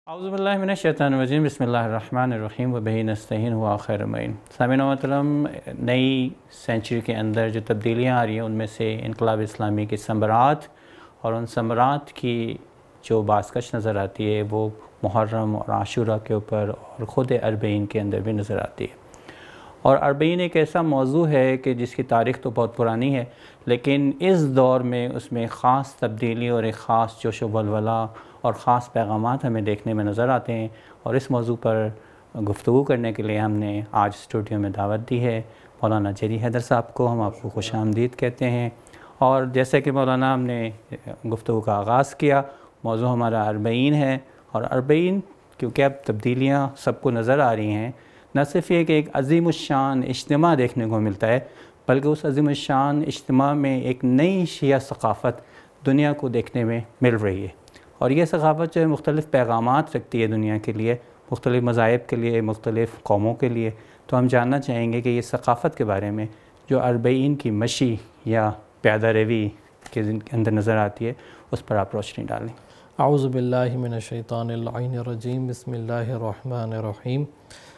اعوذ باللہ من الشیطان الرجیم، بسم اللہ الرحمن الرحیم وبہ نستعین و خیر معین۔ سامعین و محترم، نئی سینچری کے اندر جو تبدیلیاں آ رہی ہیں ان میں سے انقلاب اسلامی کی ثمرات اور ان ثمرات کی جو بازگشت نظر آتی ہے وہ محرم اور عاشورہ کے اوپر اور خود اربعین کے اندر بھی نظر آتی ہے۔ اور اربعین ایک ایسا موضوع ہے کہ جس کی تاریخ تو بہت پرانی ہے، لیکن اس دور میں اس میں خاص تبدیلی اور ایک خاص جوش و ولولہ اور خاص پیغامات ہمیں دیکھنے میں نظر آتے ہیں، اور اس موضوع پر گفتگو کرنے کے لیے ہم نے آج اسٹوڈیو میں دعوت دی ہے مولانا جری حیدر صاحب کو۔ ہم آپ کو خوش آمدید کہتے ہیں، اور جیسے کہ مولانا ہم نے گفتگو کا آغاز کیا، موضوع ہمارا اربعین ہے، اور اربعین کیونکہ اب تبدیلیاں سب کو نظر آ رہی ہیں، نہ صرف یہ کہ ایک عظیم الشان اجتماع دیکھنے کو ملتا ہے، بلکہ اس عظیم الشان اجتماع میں ایک نئی شیعہ ثقافت دنیا کو دیکھنے میں مل رہی ہے، اور یہ ثقافت جو ہے مختلف پیغامات رکھتی ہے دنیا کے لیے، مختلف مذاہب کے لیے، مختلف قوموں کے لیے۔ تو ہم جاننا چاہیں گے کہ یہ ثقافت کے بارے میں جو اربعین کی مشی یا پیادہ روی کے اندر نظر آتی ہے، اس پر آپ روشنی ڈالیں۔ اعوذ باللہ من الشیطان اللعین الرجیم، بسم اللہ الرحمن الرحیم۔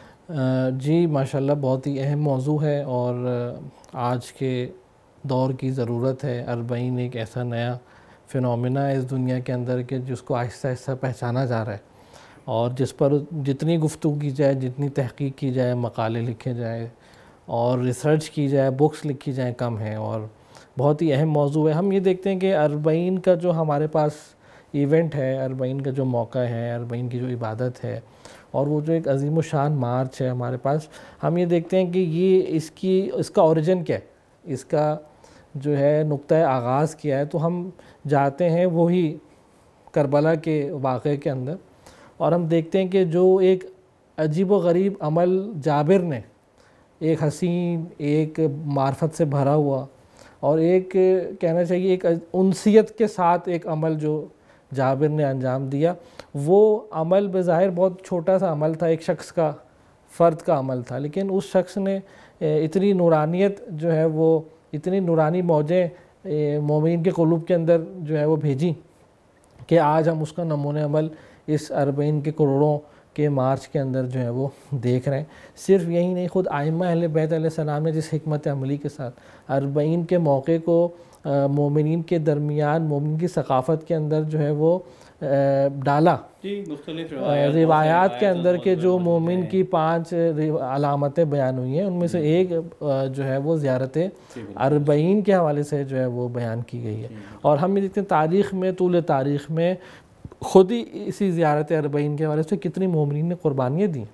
جی ماشاءاللہ بہت ہی اہم موضوع ہے، اور آج کے دور کی ضرورت ہے۔ اربعین ایک ایسا نیا فنومینا ہے اس دنیا کے اندر کہ جس کو آہستہ آہستہ پہچانا جا رہا ہے، اور جس پر جتنی گفتگو کی جائے، جتنی تحقیق کی جائے، مقالے لکھے جائیں اور ریسرچ کی جائے، بکس لکھی جائیں، کم ہیں، اور بہت ہی اہم موضوع ہے۔ ہم یہ دیکھتے ہیں کہ اربعین کا جو ہمارے پاس ایونٹ ہے، اربعین کا جو موقع ہے، اربعین کی جو عبادت ہے، اور وہ جو ایک عظیم الشان مارچ ہے ہمارے پاس، ہم یہ دیکھتے ہیں کہ یہ اس کا اوریجن کیا ہے، اس کا جو ہے نقطہ آغاز کیا ہے۔ تو ہم جاتے ہیں وہی کربلا کے واقعے کے اندر، اور ہم دیکھتے ہیں کہ جو ایک عجیب و غریب عمل جابر نے، ایک حسین، ایک معرفت سے بھرا ہوا، اور ایک کہنا چاہیے ایک انسیت کے ساتھ ایک عمل جو جابر نے انجام دیا، وہ عمل بظاہر بہت چھوٹا سا عمل تھا، ایک شخص کا، فرد کا عمل تھا، لیکن اس شخص نے اتنی نورانیت جو ہے وہ، اتنی نورانی موجیں مومنین کے قلوب کے اندر جو ہے وہ بھیجی کہ آج ہم اس کا نمونہ عمل اس اربعین کے کروڑوں کے مارچ کے اندر جو ہے وہ دیکھ رہے ہیں۔ صرف یہی نہیں، خود ائمہ اہل بیت علیہ السلام نے جس حکمت عملی کے ساتھ اربعین کے موقع کو مومنین کے درمیان، مومنین کی ثقافت کے اندر جو ہے وہ ڈالا، مختلف روایات کے اندر کے جو مومن کی 5 علامتیں بیان ہوئی ہیں، ان میں سے ایک جو ہے وہ زیارت اربعین کے حوالے سے جو ہے وہ بیان کی گئی ہے۔ اور ہم یہ دیکھتے ہیں تاریخ میں، طول تاریخ میں خود ہی اسی زیارت اربعین کے حوالے سے کتنی مومنین نے قربانیاں دی۔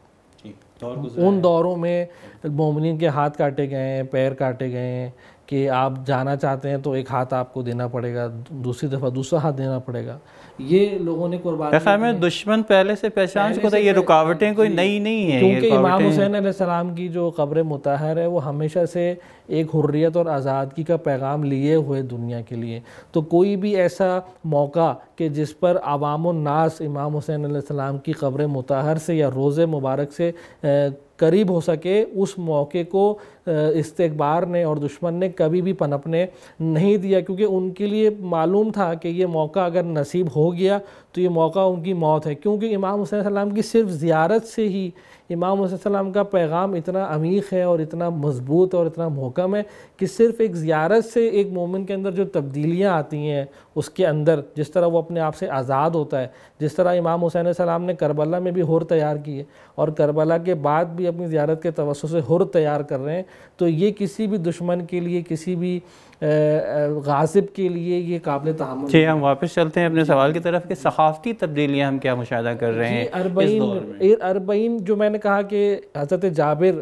ان دوروں میں مومنین کے ہاتھ کاٹے گئے ہیں، پیر کاٹے گئے ہیں، کہ آپ جانا چاہتے ہیں تو ایک ہاتھ آپ کو دینا پڑے گا، دوسری دفعہ دوسرا ہاتھ دینا پڑے گا۔ یہ لوگوں نے قربانی خیال میں دشمن پہلے سے پہچان چکا تھا، یہ رکاوٹیں کوئی نئی نہیں ہیں، کیونکہ امام حسین علیہ السلام کی جو قبر مطہر ہے وہ ہمیشہ سے ایک حریت اور آزادگی کا پیغام لیے ہوئے دنیا کے لیے، تو کوئی بھی ایسا موقع کہ جس پر عوام الناس امام حسین علیہ السلام کی قبر مطہر سے یا روضہ مبارک سے قریب ہو سکے، اس موقع کو استکبار نے اور دشمن نے کبھی بھی پنپنے نہیں دیا، کیونکہ ان کے لیے معلوم تھا کہ یہ موقع اگر نصیب ہو گیا تو یہ موقع ان کی موت ہے، کیونکہ امام حسین علیہ السلام کی صرف زیارت سے ہی امام حسین علیہ السلام کا پیغام اتنا عمیق ہے اور اتنا مضبوط اور اتنا محکم ہے کہ صرف ایک زیارت سے ایک مومن کے اندر جو تبدیلیاں آتی ہیں اس کے اندر، جس طرح وہ اپنے آپ سے آزاد ہوتا ہے، جس طرح امام حسین علیہ السلام نے کربلا میں بھی حر تیار کی ہے اور کربلا کے بعد بھی اپنی زیارت کے توسط سے حر تیار کر رہے ہیں، تو یہ کسی بھی دشمن کے لیے، کسی بھی غاصب کے لیے یہ قابل تحمل۔ جی ہم واپس چلتے ہیں اپنے سوال کی طرف کہ ثقافتی تبدیلیاں ہم کیا مشاہدہ کر رہے ہیں اس دور میں۔ اربعین جو میں نے کہا کہ حضرت جابر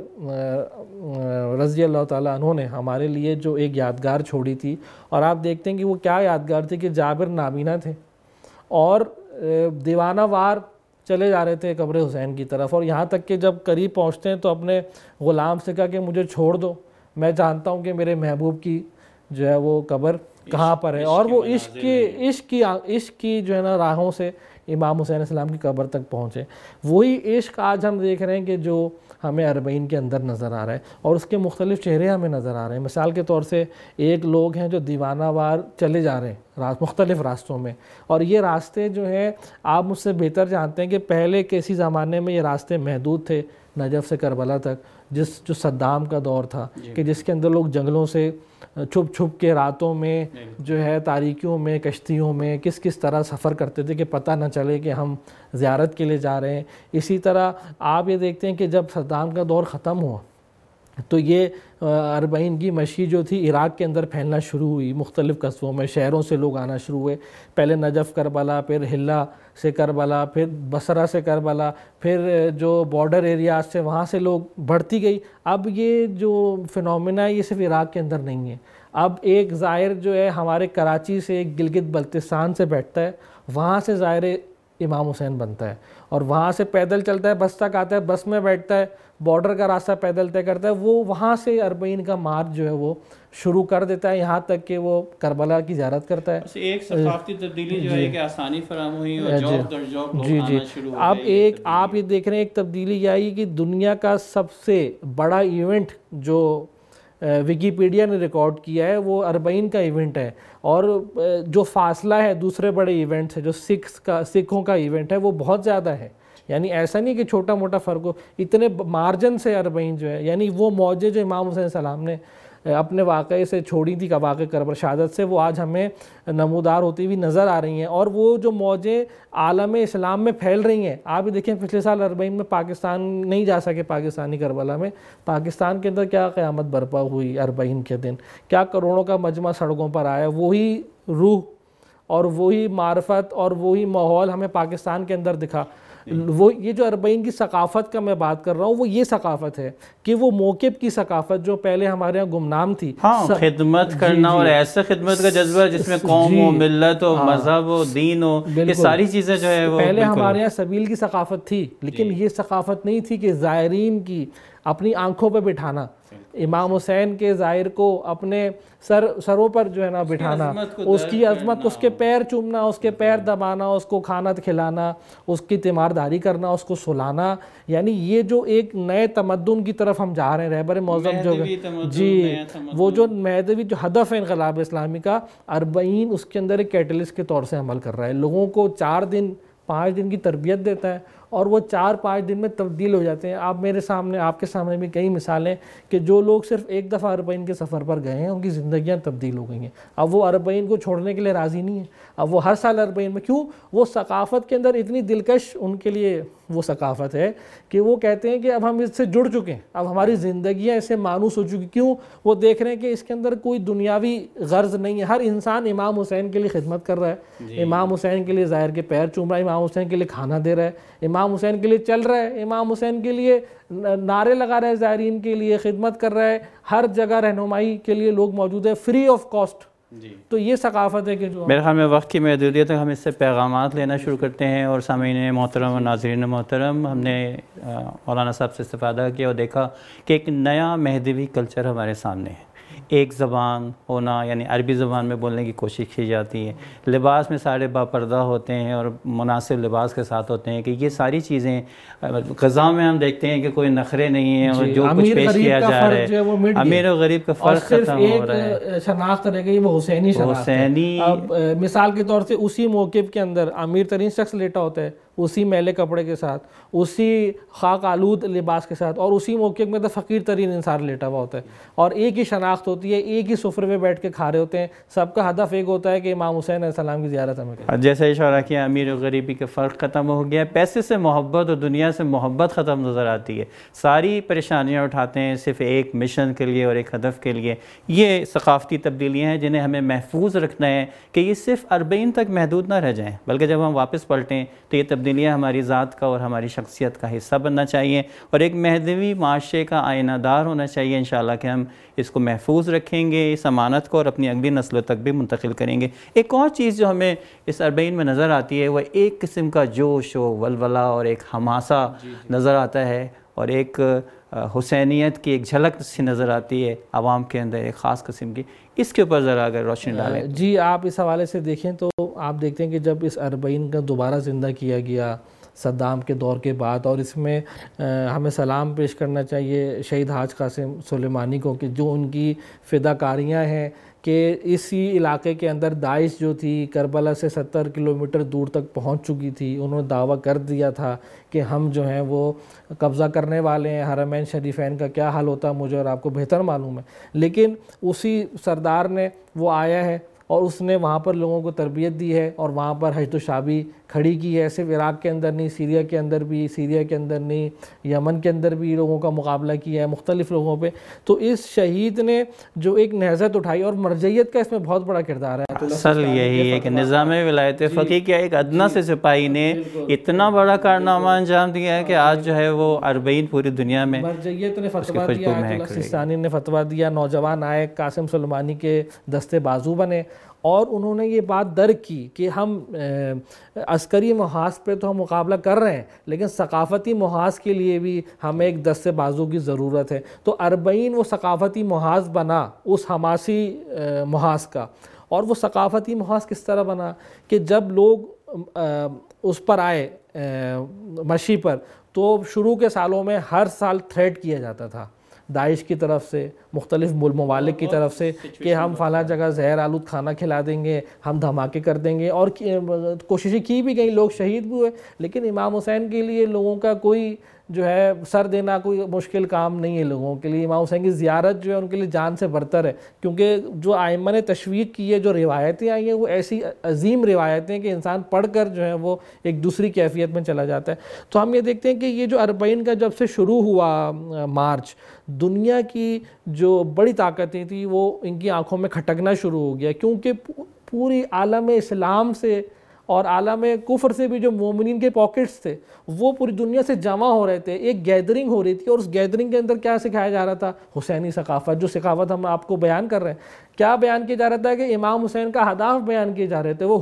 رضی اللہ تعالیٰ عنہ نے ہمارے لیے جو ایک یادگار چھوڑی تھی، اور آپ دیکھتے ہیں کہ وہ کیا یادگار تھی کہ جابر نابینا تھے اور دیوانہ وار چلے جا رہے تھے قبر حسین کی طرف، اور یہاں تک کہ جب قریب پہنچتے ہیں تو اپنے غلام سے کہا کہ مجھے چھوڑ دو، میں جانتا ہوں کہ میرے محبوب کی جو ہے وہ قبر کہاں پر ہے، اور وہ عشق کی جو ہے نا راہوں سے امام حسین علیہ السلام کی قبر تک پہنچے. وہی عشق آج ہم دیکھ رہے ہیں کہ جو ہمیں اربعین کے اندر نظر آ رہا ہے اور اس کے مختلف چہرے ہمیں نظر آ رہے ہیں. مثال کے طور سے ایک لوگ ہیں جو دیوانہ وار چلے جا رہے ہیں مختلف راستوں میں, اور یہ راستے جو ہیں آپ مجھ سے بہتر جانتے ہیں کہ پہلے کسی زمانے میں یہ راستے محدود تھے نجف سے کربلا تک, جو صدام کا دور تھا کہ جس کے اندر لوگ جنگلوں سے چھپ چھپ کے راتوں میں جو ہے تاریکیوں میں کشتیوں میں کس طرح سفر کرتے تھے کہ پتہ نہ چلے کہ ہم زیارت کے لیے جا رہے ہیں. اسی طرح آپ یہ دیکھتے ہیں کہ جب صدام کا دور ختم ہوا تو یہ اربعین کی مشی جو تھی عراق کے اندر پھیلنا شروع ہوئی, مختلف قصبوں میں شہروں سے لوگ آنا شروع ہوئے. پہلے نجف کربلا, پھر حلہ سے کربلا, پھر بصرہ سے کربلا, پھر جو بارڈر ایریاز سے وہاں سے لوگ بڑھتی گئی. اب یہ جو فنومینا ہے یہ صرف عراق کے اندر نہیں ہے. اب ایک زائر جو ہے ہمارے کراچی سے ایک گلگت بلتستان سے بیٹھتا ہے, وہاں سے زائر امام حسین بنتا ہے اور وہاں سے پیدل چلتا ہے, بس تک آتا ہے, بس میں بیٹھتا ہے, بارڈر کا راستہ پیدل طے کرتا ہے, وہ وہاں سے اربعین کا مارچ جو ہے وہ شروع کر دیتا ہے یہاں تک کہ وہ کربلا کی زیارت کرتا ہے. ایک ثقافتی تبدیلی جو ہے کہ آسانی فراہم ہوئی اور جاب در جاب لوگ آنا شروع ہو گئے. اب ایک آپ یہ دیکھ رہے ہیں ایک تبدیلی یہ آئی کہ دنیا کا سب سے بڑا ایونٹ جو ویکیپیڈیا نے ریکارڈ کیا ہے وہ اربعین کا ایونٹ ہے, اور جو فاصلہ ہے دوسرے بڑے ایونٹ سے جو سکھوں کا ایونٹ ہے وہ بہت زیادہ ہے. یعنی ایسا نہیں کہ چھوٹا موٹا فرق ہو, اتنے مارجن سے اربعین جو ہے, یعنی وہ موجیں جو امام حسین السلام نے اپنے واقعے سے چھوڑی تھی, کا واقعہ کربلا شہادت سے, وہ آج ہمیں نمودار ہوتی ہوئی نظر آ رہی ہیں. اور وہ جو موجیں عالم اسلام میں پھیل رہی ہیں, آپ بھی دیکھیں پچھلے سال اربعین میں پاکستان نہیں جا سکے, پاکستانی کربلا میں پاکستان کے اندر کیا قیامت برپا ہوئی اربعین کے دن, کیا کروڑوں کا مجمع سڑکوں پر آیا. وہی روح اور وہی معرفت اور وہی ماحول ہمیں پاکستان کے اندر دکھا. وہ یہ جو اربعین کی ثقافت کا میں بات کر رہا ہوں وہ یہ ثقافت ہے کہ وہ موقف کی ثقافت جو پہلے ہمارے یہاں گمنام تھی, خدمت کرنا اور ایسے خدمت کا جذبہ جس میں قوم ہو, ملت ہو, مذہب ہو, دین ہو, یہ ساری چیزیں جو ہے وہ پہلے ہمارے یہاں سبیل کی ثقافت تھی, لیکن یہ ثقافت نہیں تھی کہ زائرین کی اپنی آنکھوں پہ بٹھانا, امام حسین کے زائر کو اپنے سروں پر جو ہے نا بٹھانا, اس کی عظمت, اس کے پیر چومنا, اس کے پیر دبانا, اس کو کھانا کھلانا, اس کی تیمارداری کرنا, اس کو سلانا. یعنی یہ جو ایک نئے تمدن کی طرف ہم جا رہے ہیں, رہبر معظم جو جی وہ جو مہدوی جو ہدف ہے انقلاب اسلامی کا, اربعین اس کے اندر ایک کیٹلسٹ کے طور سے عمل کر رہا ہے. لوگوں کو 4-5 دن کی تربیت دیتا ہے اور وہ 4-5 دن میں تبدیل ہو جاتے ہیں. آپ میرے سامنے, آپ کے سامنے بھی کئی مثالیں کہ جو لوگ صرف ایک دفعہ اربعین کے سفر پر گئے ہیں ان کی زندگیاں تبدیل ہو گئی ہیں. اب وہ اربعین کو چھوڑنے کے لیے راضی نہیں ہیں, اب وہ ہر سال اربعین میں, کیوں, وہ ثقافت کے اندر اتنی دلکش ان کے لیے وہ ثقافت ہے کہ وہ کہتے ہیں کہ اب ہم اس سے جڑ چکے ہیں, اب ہماری زندگیاں اس سے مانوس ہو چکی. کیوں, وہ دیکھ رہے ہیں کہ اس کے اندر کوئی دنیاوی غرض نہیں ہے. ہر انسان امام حسین کے لیے خدمت کر رہا ہے, امام حسین کے لیے ظاہر کے پیر چوم رہا ہے, امام حسین کے لیے کھانا دے رہا ہے, امام حسین کے لیے چل رہا ہے, امام حسین کے لیے نعرے لگا رہا ہے, زائرین کے لیے خدمت کر رہا ہے, ہر جگہ رہنمائی کے لیے لوگ موجود ہیں فری آف کاسٹ. تو یہ ثقافت ہے کہ جو میرے خیال میں وقت کی محدودیت ہے, ہم اس سے پیغامات لینا شروع کرتے ہیں. اور سامعین محترم اور ناظرین محترم, ہم نے مولانا صاحب سے استفادہ کیا اور دیکھا کہ ایک نیا مہدوی کلچر ہمارے سامنے ہے. ایک زبان ہونا, یعنی عربی زبان میں بولنے کی کوشش کی جاتی ہے, لباس میں سارے باپردہ ہوتے ہیں اور مناسب لباس کے ساتھ ہوتے ہیں, کہ یہ ساری چیزیں غذا میں ہم دیکھتے ہیں کہ کوئی نخرے نہیں ہیں اور جو کچھ پیش کیا جا رہا ہے, امیر و غریب کا فرق ختم ہو رہا ہے. شناخت رہ گئی وہ حسینی شناخت. اب مثال کے طور سے اسی موقف کے اندر امیر ترین شخص لیٹا ہوتا ہے اسی میلے کپڑے کے ساتھ, اسی خاک آلود لباس کے ساتھ, اور اسی موقع میں تو فقیر ترین انسان لیٹا ہوا ہوتا ہے, اور ایک ہی شناخت ہوتی ہے, ایک ہی سفرے میں بیٹھ کے کھا رہے ہوتے ہیں. سب کا ہدف ایک ہوتا ہے کہ امام حسین علیہ السلام کی زیارت ہمیں کریں. جیسے اشارہ کیا, امیر و غریبی کا فرق ختم ہو گیا, پیسے سے محبت اور دنیا سے محبت ختم نظر آتی ہے. ساری پریشانیاں اٹھاتے ہیں صرف ایک مشن کے لیے اور ایک ہدف کے لیے. یہ ثقافتی تبدیلیاں ہیں جنہیں ہمیں محفوظ رکھنا ہے کہ یہ صرف اربعین تک محدود نہ رہ جائیں, بلکہ جب ہم واپس پلٹیں تو یہ تبدیلیاں ہماری ذات کا اور ہماری شخصیت کا حصہ بننا چاہیے, اور ایک مہدوی معاشرے کا آئینہ دار ہونا چاہیے انشاءاللہ, کہ ہم اس کو محفوظ رکھیں گے, اس امانت کو, اور اپنی اگلی نسلوں تک بھی منتقل کریں گے. ایک اور چیز جو ہمیں اس اربعین میں نظر آتی ہے وہ ایک قسم کا جوش و ولولہ اور ایک حماسہ نظر آتا ہے, اور ایک حسینیت کی ایک جھلک سی نظر آتی ہے عوام کے اندر, ایک خاص قسم کی. اس کے اوپر ذرا اگر روشنی ڈالیں. جی آپ اس حوالے سے دیکھیں تو آپ دیکھتے ہیں کہ جب اس اربعین کا دوبارہ زندہ کیا گیا صدام کے دور کے بعد، اور اس میں ہمیں سلام پیش کرنا چاہیے شہید حاج قاسم سلیمانی کو کہ جو ان کی فداکاریاں ہیں کہ اسی علاقے کے اندر داعش جو تھی کربلا سے 70 کلومیٹر دور تک پہنچ چکی تھی. انہوں نے دعویٰ کر دیا تھا کہ ہم جو ہیں وہ قبضہ کرنے والے ہیں. حرمین شریفین کا کیا حال ہوتا مجھے اور آپ کو بہتر معلوم ہے. لیکن اسی سردار نے وہ آیا ہے اور اس نے وہاں پر لوگوں کو تربیت دی ہے اور وہاں پر حشد و شعبی کھڑی کی ہے. صرف عراق کے اندر نہیں، سیریا کے اندر بھی، سیریا کے اندر نہیں، یمن کے اندر بھی لوگوں کا مقابلہ کیا ہے مختلف لوگوں پہ. تو اس شہید نے جو ایک نہضت اٹھائی، اور مرجعیت کا اس میں بہت بڑا کردار ہے. اصل یہی ہے کہ نظام ولایت فقیہ کیا ایک ادنا سے سپاہی نے اتنا بڑا کارنامہ انجام دیا ہے کہ آج جو ہے وہ اربعین پوری دنیا میں مرجعیت نے فتویٰ دیا، آیت اللہ سیستانی نے فتویٰ دیا، نوجوان آئے قاسم سلیمانی کے دستے بازو بنے اور انہوں نے یہ بات درک کی کہ ہم عسکری محاذ پہ تو ہم مقابلہ کر رہے ہیں لیکن ثقافتی محاذ کے لیے بھی ہمیں ایک دستے بازو کی ضرورت ہے. تو اربعین وہ ثقافتی محاذ بنا اس حماسی محاذ کا. اور وہ ثقافتی محاذ کس طرح بنا کہ جب لوگ اس پر آئے مشی پر تو شروع کے سالوں میں ہر سال تھریٹ کیا جاتا تھا داعش کی طرف سے، مختلف ممالک کی طرف سے کہ ہم فلاں جگہ زہر آلود کھانا کھلا دیں گے، ہم دھماکے کر دیں گے. اور کوششیں کی بھی گئیں، لوگ شہید بھی ہوئے. لیکن امام حسین کے لیے لوگوں کا کوئی جو ہے سر دینا کوئی مشکل کام نہیں ہے لوگوں کے لیے. امام حسین کی زیارت جو ہے ان کے لیے جان سے برتر ہے، کیونکہ جو ائمہ نے تشویق کی ہے، جو روایتیں آئی ہیں وہ ایسی عظیم روایتیں کہ انسان پڑھ کر جو ہے وہ ایک دوسری کیفیت میں چلا جاتا ہے. تو ہم یہ دیکھتے ہیں کہ یہ جو اربعین کا جب سے شروع ہوا مارچ، دنیا کی جو بڑی طاقتیں تھیں وہ ان کی آنکھوں میں کھٹکنا شروع ہو گیا، کیونکہ پوری عالم اسلام سے اور عالم کفر سے بھی جو مومنین کے پاکٹس تھے وہ پوری دنیا سے جمع ہو رہے تھے. ایک گیدرنگ ہو رہی تھی اور اس گیدرنگ کے اندر کیا سکھایا جا رہا تھا؟ حسینی ثقافت. جو ثقافت ہم آپ کو بیان کر رہے ہیں، کیا بیان کیا جا رہا تھا کہ امام حسین کا ہدف بیان کیے جا رہے تھے. وہ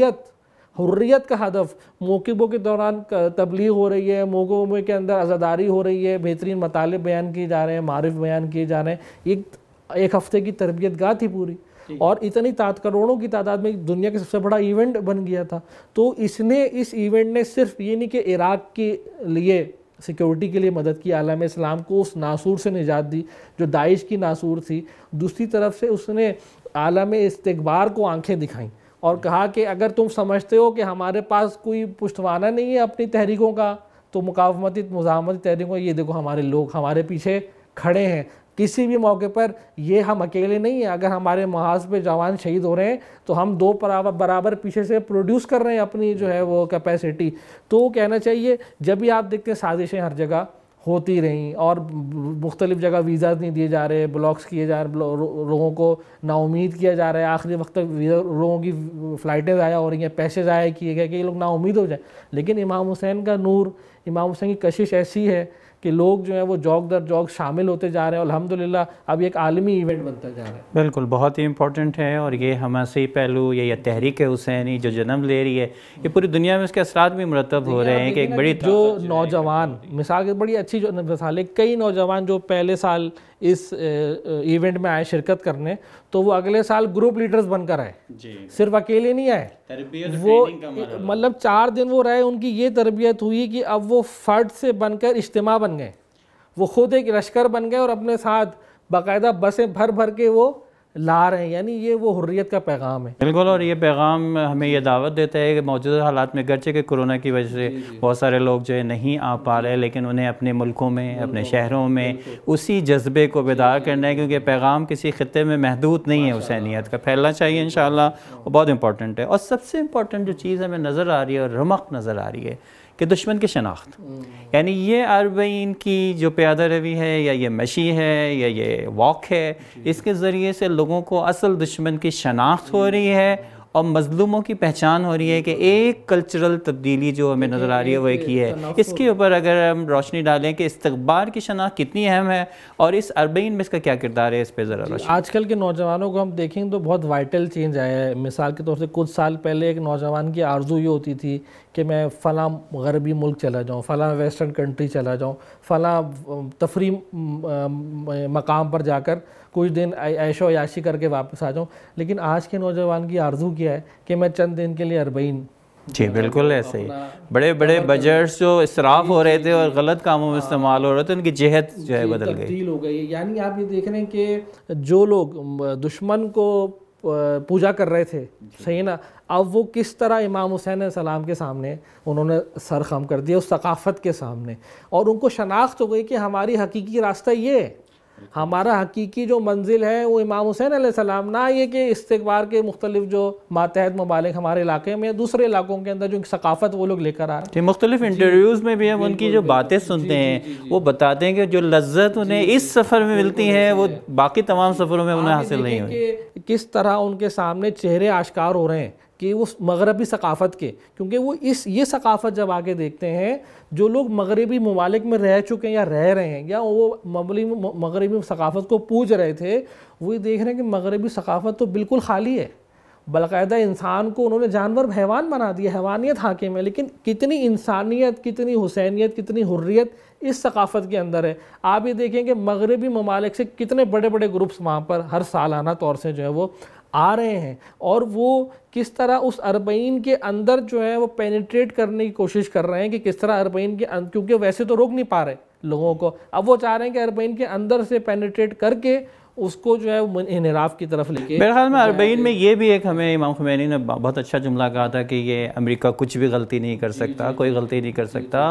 حریت کا ہدف. موکبوں کے دوران تبلیغ ہو رہی ہے، موکبوں کے اندر عزاداری ہو رہی ہے، بہترین مطالب بیان کیے جا رہے ہیں، معارف بیان کیے جا رہے ہیں. ایک ہفتے کی تربیت گاہ تھی پوری، اور اتنی کروڑوں کی تعداد میں دنیا کے سب سے بڑا ایونٹ بن گیا تھا. تو اس ایونٹ نے صرف یہ نہیں کہ عراق کے لیے سیکیورٹی کے لیے مدد کی، عالم اسلام کو اس ناسور سے نجات دی جو داعش کی ناسور تھی. دوسری طرف سے اس نے عالم استکبار کو آنکھیں دکھائیں اور کہا کہ اگر تم سمجھتے ہو کہ ہمارے پاس کوئی پشتوانہ نہیں ہے اپنی تحریکوں کا، تو مقاومتی مزاحمتی تحریکوں، یہ دیکھو ہمارے لوگ ہمارے پیچھے کھڑے ہیں. کسی بھی موقع پر یہ ہم اکیلے نہیں ہیں. اگر ہمارے محاذ پہ جوان شہید ہو رہے ہیں تو ہم دو برابر پیچھے سے پروڈیوس کر رہے ہیں اپنی جو ہے وہ کیپیسٹی. تو کہنا چاہیے جب بھی آپ دیکھتے ہیں سازشیں ہر جگہ ہوتی رہیں اور مختلف جگہ ویزاز نہیں دیے جا رہے، بلاکس کیے جا رہے، لوگوں کو نا امید کیا جا رہا ہے، آخری وقت تک لوگوں کی فلائٹیں ضائع ہو رہی ہیں، پیسے ضائع کیے گئے کہ یہ لوگ نا امید ہو جائیں. لیکن امام حسین کا نور، امام حسین کی کشش ایسی ہے کہ لوگ جو ہیں وہ جوک در جوک شامل ہوتے جا رہے ہیں. الحمدللہ اب ایک عالمی ایونٹ بنتا جا رہا ہے. بالکل، بہت ہی امپورٹنٹ ہے. اور یہ حماسی پہلو، یہ تحریک حسینی جو جنم لے رہی ہے، یہ پوری دنیا میں اس کے اثرات بھی مرتب ہو رہے ہیں کہ ایک بڑی جو نوجوان مثال، بڑی اچھی جو مثال ہے، کئی نوجوان جو پہلے سال اس ایونٹ میں آئے شرکت کرنے تو وہ اگلے سال گروپ لیڈرز بن کر آئے. صرف اکیلے نہیں آئے، وہ مطلب 4 دن وہ رہے، ان کی یہ تربیت ہوئی کہ اب وہ فرد سے بن کر اجتماع بن گئے. وہ خود ایک لشکر بن گئے اور اپنے ساتھ باقاعدہ بسیں بھر کے وہ لا رہے ہیں. یعنی یہ وہ حریت کا پیغام ہے. بالکل. اور یہ پیغام ہمیں یہ دعوت دیتا ہے کہ موجودہ حالات میں گرچہ کہ کورونا کی وجہ سے بہت سارے لوگ جو ہے نہیں آ پا رہے، لیکن انہیں اپنے ملکوں میں، اپنے شہروں میں اسی جذبے کو بیدار کرنا ہے، کیونکہ پیغام کسی خطے میں محدود نہیں ہے. حسینیت کا پھیلنا چاہیے انشاءاللہ، وہ بہت امپورٹنٹ ہے. اور سب سے امپورٹنٹ جو چیز ہمیں نظر آ رہی ہے اور رمق نظر آ رہی ہے کہ دشمن کی شناخت. یعنی یہ اربعین کی جو پیادہ روی ہے، یا یہ مشی ہے، یا یہ واک ہے، اس کے ذریعے سے لوگوں کو اصل دشمن کی شناخت ہو رہی ہے اور مظلوموں کی پہچان ہو رہی ہے. کہ ایک کلچرل تبدیلی جو ہمیں نظر آ رہی ہے وہ ایک ہی ہے. اس کے اوپر اگر ہم روشنی ڈالیں کہ استکبار کی شناخت کتنی اہم ہے اور اس اربعین میں اس کا کیا کردار ہے، اس پہ ذرا روشنی. آج کل کے نوجوانوں کو ہم دیکھیں تو بہت وائٹل چینج آیا ہے. مثال کے طور سے کچھ سال پہلے ایک نوجوان کی آرزو یہ ہوتی تھی کہ میں فلاں غربی ملک چلا جاؤں، فلاں ویسٹرن کنٹری چلا جاؤں، فلاں تفریح مقام پر جا کر کچھ دن عیش و عیاشی کر کے واپس آ جاؤں. لیکن آج کے نوجوان کی آرزو کیا ہے کہ میں چند دن کے لیے 40. جی بالکل ایسے ہی بڑے بڑے بجٹس جو اسراف ہو رہے تھے اور غلط کاموں میں استعمال ہو رہے تھے ان کی جہت جو ہے بدل گئی, تبدیل ہو گئی. یعنی آپ یہ دیکھ رہے ہیں کہ جو لوگ دشمن کو پوجا کر رہے تھے, صحیح نا, اب وہ کس طرح امام حسین علیہ السلام کے سامنے انہوں نے سر خم کر دیا اس ثقافت کے سامنے, اور ان کو شناخت ہو گئی کہ ہماری حقیقی راستہ یہ ہے, ہمارا حقیقی جو منزل ہے وہ امام حسین علیہ السلام, نہ یہ کہ استکبار کے مختلف جو ماتحت ممالک ہمارے علاقے میں دوسرے علاقوں کے اندر جو ثقافت وہ لوگ لے کر آ رہے ہیں. مختلف انٹرویوز میں بھی ہم ان کی جو باتیں سنتے ہیں وہ بتاتے ہیں کہ جو لذت انہیں اس سفر میں ملتی ہے وہ باقی تمام سفروں میں انہیں حاصل نہیں ہوئی. کہ کس طرح ان کے سامنے چہرے آشکار ہو رہے ہیں کہ وہ مغربی ثقافت کے, کیونکہ وہ یہ ثقافت جب آگے دیکھتے ہیں جو لوگ مغربی ممالک میں رہ چکے ہیں یا رہ رہے ہیں یا وہ مغربی ثقافت کو پوج رہے تھے, وہ دیکھ رہے ہیں کہ مغربی ثقافت تو بالکل خالی ہے, باقاعدہ انسان کو انہوں نے جانور حیوان بنا دیا, حیوانیت حاکم ہے, لیکن کتنی انسانیت, کتنی حسینیت, کتنی حریت اس ثقافت کے اندر ہے. آپ یہ دیکھیں کہ مغربی ممالک سے کتنے بڑے بڑے گروپس وہاں پر ہر سالانہ طور سے جو ہے وہ آ رہے ہیں, اور وہ کس طرح اس 40 کے اندر جو ہے وہ پینیٹریٹ کرنے کی کوشش کر رہے ہیں کہ کس طرح 40 کے کیونکہ ویسے تو روک نہیں پا رہے لوگوں کو, اب وہ چاہ رہے ہیں کہ 40 کے اندر سے پینیٹریٹ کر کے اس کو جو ہے انحراف کی طرف لے کے. میرے خیال میں 40 میں یہ بھی ایک ہمیں امام خمینی نے بہت اچھا جملہ کہا تھا کہ یہ امریکہ کچھ بھی غلطی نہیں کر سکتا, کوئی غلطی نہیں کر سکتا.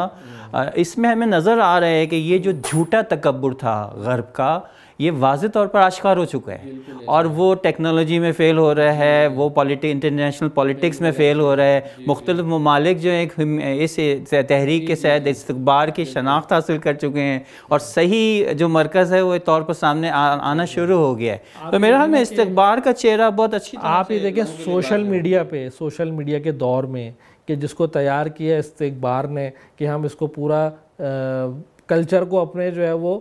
اس میں ہمیں نظر آ رہا ہے کہ یہ جو جھوٹا تکبر تھا غرب کا یہ واضح طور پر آشکار ہو چکا ہے, اور وہ ٹیکنالوجی میں فیل ہو رہا ہے, وہ انٹرنیشنل پولیٹکس میں فیل ہو رہا ہے. مختلف ممالک جو ایک اس تحریک کے تحت استکبار کی شناخت حاصل کر چکے ہیں, اور صحیح جو مرکز ہے وہ طور پر سامنے آنا شروع ہو گیا ہے. تو میرے خیال میں استکبار کا چہرہ بہت اچھی طرح آپ یہ دیکھیں سوشل میڈیا کے دور میں کہ جس کو تیار کیا استکبار نے کہ ہم اس کو پورا کلچر کو اپنے جو ہے وہ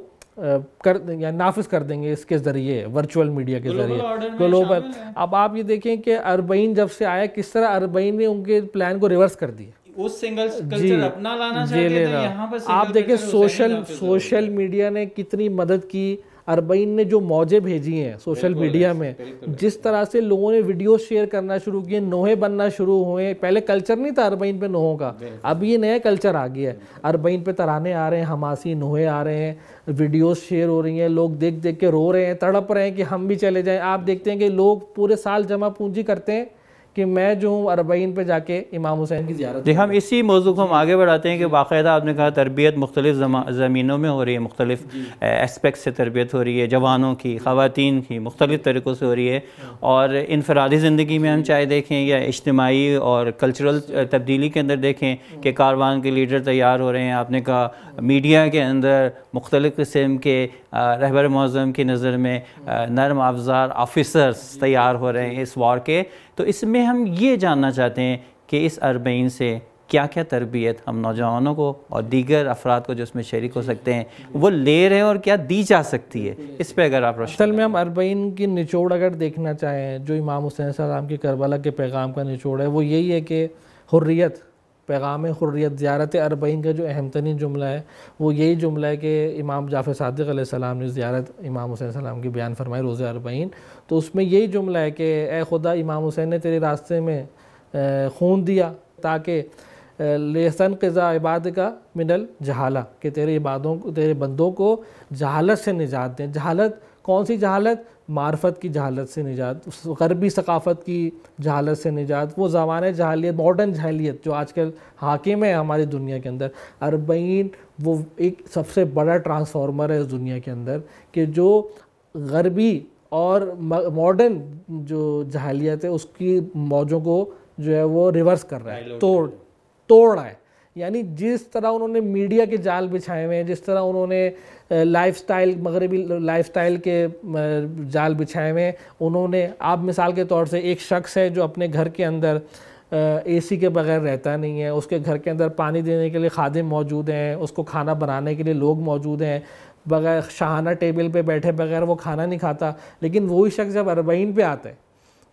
نافذ کر دیں گے اس کے ذریعے, ورچوئل میڈیا کے ذریعے گلوبل. اب آپ یہ دیکھیں کہ 40 جب سے آیا کس طرح 40 نے ان کے پلان کو ریورس کر دیا, اس سنگل کلچر اپنا لانا چاہتے تھے, یہاں پر آپ دیکھیں سوشل میڈیا نے کتنی مدد کی. 40 نے جو موجیں بھیجی ہیں سوشل میڈیا میں, جس طرح سے لوگوں نے ویڈیوز شیئر کرنا شروع کیے, نوحے بننا شروع ہوئے. پہلے کلچر نہیں تھا 40 پہ نوحوں کا, اب یہ نیا کلچر آ گیا ہے. 40 پہ ترانے آ رہے ہیں, حماسی نوحے آ رہے ہیں, ویڈیوز شیئر ہو رہی ہیں, لوگ دیکھ دیکھ کے رو رہے ہیں, تڑپ رہے ہیں کہ ہم بھی چلے جائیں. آپ دیکھتے ہیں کہ لوگ پورے سال جمع پونجی کرتے ہیں کہ میں جو ہوں 40 پہ جا کے امام حسین کی زیارت. ہم اسی موضوع کو ہم آگے بڑھاتے ہیں کہ باقاعدہ آپ نے کہا تربیت مختلف زمینوں میں ہو رہی ہے, مختلف اسپیکٹ سے تربیت ہو رہی ہے, جوانوں کی, خواتین کی, مختلف طریقوں سے ہو رہی ہے. اور انفرادی زندگی میں ہم چاہے دیکھیں یا اجتماعی اور کلچرل تبدیلی کے اندر دیکھیں کہ کاروان کے لیڈر تیار ہو رہے ہیں. آپ نے کہا میڈیا کے اندر مختلف قسم کے رہبر معظم کی نظر میں نرم افزار آفیسرز تیار ہو رہے ہیں اس وار کے. تو اس میں ہم یہ جاننا چاہتے ہیں کہ اس 40 سے کیا کیا تربیت ہم نوجوانوں کو اور دیگر افراد کو جو اس میں شریک ہو سکتے ہیں وہ لے رہے ہیں, اور کیا دی جا سکتی ہے, اس پہ اگر آپ روشنی. اصل میں ہم 40 کی نچوڑ اگر دیکھنا چاہیں, جو امام حسین علیہ السلام کی کربلا کے پیغام کا نچوڑ ہے وہ یہی ہے کہ حریت, پیغام حریت. زیارت 40 کا جو اہم ترین جملہ ہے وہ یہی جملہ ہے کہ امام جعفر صادق علیہ السلام نے زیارت امام حسین علیہ السلام کی بیان فرمائی روزہ 40. تو اس میں یہی جملہ ہے کہ اے خدا, امام حسین نے تیرے راستے میں خون دیا تاکہ لحسن قضا عباد کا من الجہالہ, کہ تیرے بندوں کو جہالت سے نجات دیں. جہالت کون سی جہالت؟ معرفت کی جہالت سے نجات, غربی ثقافت کی جہالت سے نجات, وہ زمانہ جہالیت, ماڈرن جہالیت جو آج کل حاکم ہے ہماری دنیا کے اندر. 40 وہ ایک سب سے بڑا ٹرانسفارمر ہے اس دنیا کے اندر کہ جو غربی اور ماڈرن جو جہالیت ہے اس کی موجوں کو جو ہے وہ ریورس کر رہا ہے, توڑ رہا ہے. یعنی جس طرح انہوں نے میڈیا کے جال بچھائے ہوئے ہیں, جس طرح انہوں نے لائف سٹائل, مغربی لائف سٹائل کے جال بچھائے ہوئے ہیں, انہوں نے, آپ مثال کے طور سے ایک شخص ہے جو اپنے گھر کے اندر اے سی کے بغیر رہتا نہیں ہے, اس کے گھر کے اندر پانی دینے کے لیے خادم موجود ہیں, اس کو کھانا بنانے کے لیے لوگ موجود ہیں, بغیر شاہانہ ٹیبل پہ بیٹھے بغیر وہ کھانا نہیں کھاتا. لیکن وہی شخص جب 40 پہ آتا ہے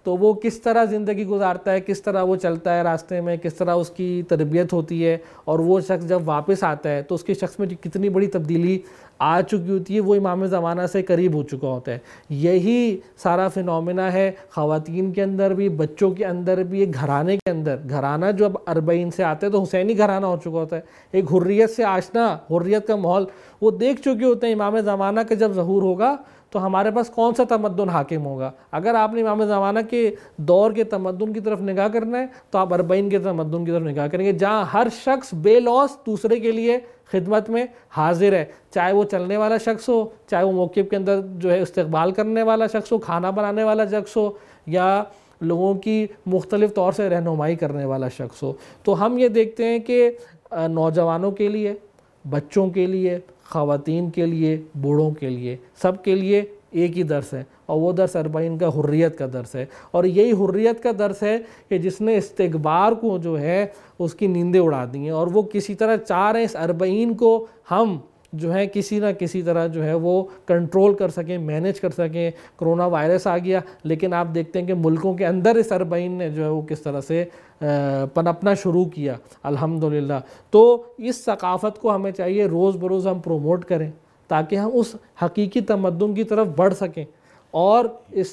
تو وہ کس طرح زندگی گزارتا ہے, کس طرح وہ چلتا ہے راستے میں, کس طرح اس کی تربیت ہوتی ہے, اور وہ شخص جب واپس آتا ہے تو اس کے شخص میں کتنی بڑی تبدیلی آ چکی ہوتی ہے, وہ امام زمانہ سے قریب ہو چکا ہوتا ہے. یہی سارا فینومینا ہے خواتین کے اندر بھی, بچوں کے اندر بھی, ایک گھرانے کے اندر. گھرانہ جو اب 40 سے آتے ہیں تو حسینی گھرانہ ہو چکا ہوتا ہے, ایک حریت سے آشنا, حریت کا ماحول وہ دیکھ چکے ہوتے ہیں. امام زمانہ کا جب ظہور ہوگا تو ہمارے پاس کون سا تمدن حاکم ہوگا؟ اگر آپ نے امام زمانہ کے دور کے تمدن کی طرف نگاہ کرنا ہے تو آپ 40 کے تمدن کی طرف نگاہ کریں گے, جہاں ہر شخص بے لوث دوسرے کے لیے خدمت میں حاضر ہے, چاہے وہ چلنے والا شخص ہو, چاہے وہ موقف کے اندر جو ہے استقبال کرنے والا شخص ہو, کھانا بنانے والا شخص ہو, یا لوگوں کی مختلف طور سے رہنمائی کرنے والا شخص ہو. تو ہم یہ دیکھتے ہیں کہ نوجوانوں کے لیے, بچوں کے لیے, خواتین کے لیے, بوڑھوں کے لیے, سب کے لیے ایک ہی درس ہے, اور وہ درس 40 کا حریت کا درس ہے. اور یہی حریت کا درس ہے کہ جس نے استکبار کو جو ہے اس کی نیندیں اڑا دی ہیں, اور وہ کسی طرح چاہ رہے ہیں اس 40 کو ہم جو ہے کسی نہ کسی طرح جو ہے وہ کنٹرول کر سکیں, مینیج کر سکیں. کرونا وائرس آ گیا, لیکن آپ دیکھتے ہیں کہ ملکوں کے اندر اس 40 نے جو ہے وہ کس طرح سے پنپنا شروع کیا, الحمدللہ. تو اس ثقافت کو ہمیں چاہیے روز بروز ہم پروموٹ کریں تاکہ ہم اس حقیقی تمدن کی طرف بڑھ سکیں, اور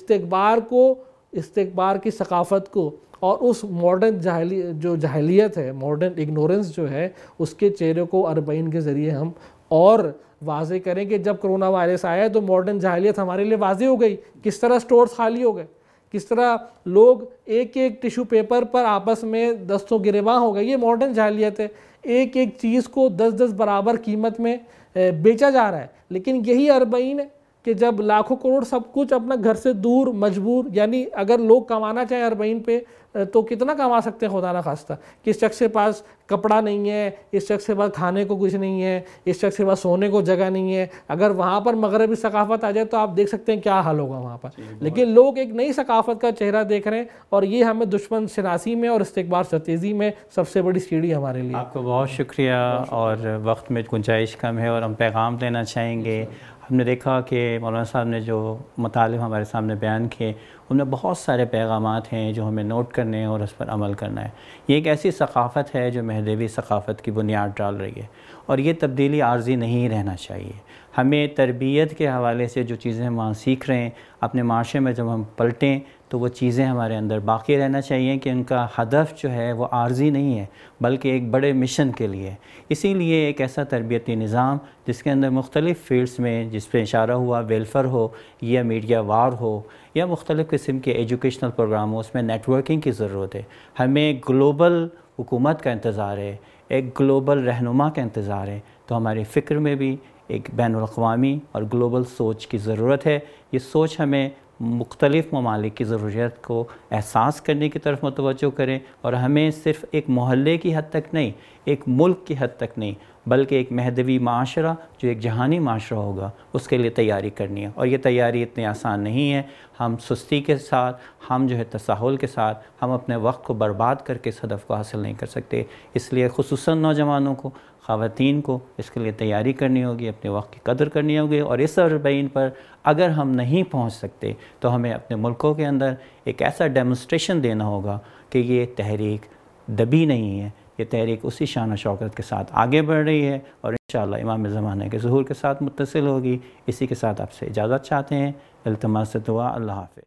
استکبار کی ثقافت کو اور اس ماڈرن جو جاہلیت ہے, ماڈرن اگنورنس جو ہے, اس کے چہرے کو 40 کے ذریعے ہم اور واضح کریں. کہ جب کرونا وائرس آیا تو ماڈرن جاہلیت ہمارے لیے واضح ہو گئی, کس طرح سٹورز خالی ہو گئے, کس طرح لوگ ایک ایک ٹیشو پیپر پر آپس میں دستوں گریباں ہو گئے. یہ ماڈرن جاہلیت ہے, ایک ایک چیز کو 10 برابر قیمت میں بیچا جا رہا ہے. لیکن یہی 40 ہے کہ جب لاکھوں کروڑ سب کچھ اپنا گھر سے دور مجبور, یعنی اگر لوگ کمانا چاہیں 40 پہ تو کتنا کما سکتے ہیں خدا نہ خواستہ. کس شخص کے پاس کپڑا نہیں ہے, اس شخص کے پاس کھانے کو کچھ نہیں ہے, اس شخص کے پاس سونے کو جگہ نہیں ہے. اگر وہاں پر مغربی ثقافت آ جائے تو آپ دیکھ سکتے ہیں کیا حال ہوگا وہاں پر. لیکن لوگ ایک نئی ثقافت کا چہرہ دیکھ رہے ہیں, اور یہ ہمیں دشمن شناسی میں اور استکبار ستیزی میں سب سے بڑی سیڑھی ہمارے لیے. آپ کو بہت شکریہ, اور وقت میں گنجائش کم ہے اور ہم پیغام دینا چاہیں گے. ہم نے دیکھا کہ مولانا صاحب نے جو مطالب ہمارے سامنے بیان کیے ان میں بہت سارے پیغامات ہیں جو ہمیں نوٹ کرنے ہیں اور اس پر عمل کرنا ہے. یہ ایک ایسی ثقافت ہے جو مہدوی ثقافت کی بنیاد ڈال رہی ہے, اور یہ تبدیلی عارضی نہیں رہنا چاہیے. ہمیں تربیت کے حوالے سے جو چیزیں ہم وہاں سیکھ رہے ہیں, اپنے معاشرے میں جب ہم پلٹیں تو وہ چیزیں ہمارے اندر باقی رہنا چاہیے کہ ان کا ہدف جو ہے وہ عارضی نہیں ہے بلکہ ایک بڑے مشن کے لیے. اسی لیے ایک ایسا تربیتی نظام جس کے اندر مختلف فیلڈز میں, جس پہ اشارہ ہوا, ویلفیئر ہو یا میڈیا وار ہو یا مختلف قسم کے ایجوکیشنل پروگرام ہو, اس میں نیٹ ورکنگ کی ضرورت ہے. ہمیں گلوبل حکومت کا انتظار ہے, ایک گلوبل رہنما کا انتظار ہے. تو ہماری فکر میں بھی ایک بین الاقوامی اور گلوبل سوچ کی ضرورت ہے. یہ سوچ ہمیں مختلف ممالک کی ضروریات کو احساس کرنے کی طرف متوجہ کریں, اور ہمیں صرف ایک محلے کی حد تک نہیں, ایک ملک کی حد تک نہیں, بلکہ ایک مہدوی معاشرہ جو ایک جہانی معاشرہ ہوگا اس کے لیے تیاری کرنی ہے. اور یہ تیاری اتنی آسان نہیں ہے. ہم سستی کے ساتھ, ہم جو ہے تساہل کے ساتھ, ہم اپنے وقت کو برباد کر کے اس ہدف کو حاصل نہیں کر سکتے. اس لیے خصوصاً نوجوانوں کو, خواتین کو اس کے لیے تیاری کرنی ہوگی, اپنے وقت کی قدر کرنی ہوگی. اور اس 40 پر اگر ہم نہیں پہنچ سکتے تو ہمیں اپنے ملکوں کے اندر ایک ایسا ڈیمونسٹریشن دینا ہوگا کہ یہ تحریک دبی نہیں ہے, یہ تحریک اسی شان و شوکت کے ساتھ آگے بڑھ رہی ہے, اور انشاءاللہ امام زمانہ کے ظہور کے ساتھ متصل ہوگی. اسی کے ساتھ آپ سے اجازت چاہتے ہیں. التماس دعا. اللہ حافظ.